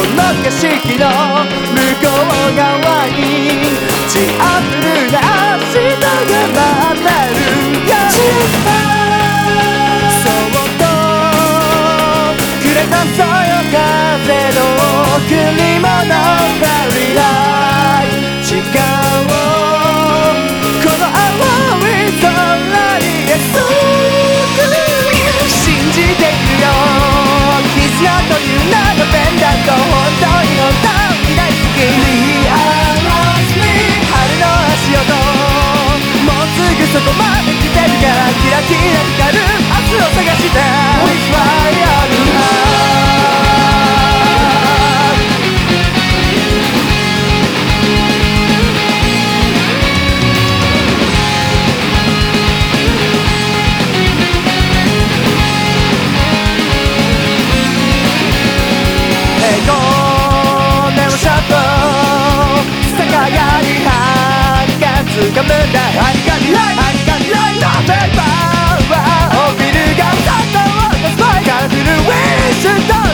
の景色の向こう側にシアトルな明日が待ってるよ。そっとくれたそよ風の贈り物フェリーライト時間をこの青い空に注ぐ信じているよ。絆という名のペンダント本当に大好き。 Realize me 春の足音もうすぐそこまで来てるからキラキラ光る明日を探して With fire掴むんだはにかみライはにかみライのペーパーはビルがサッと落とすカラフルウィッシュと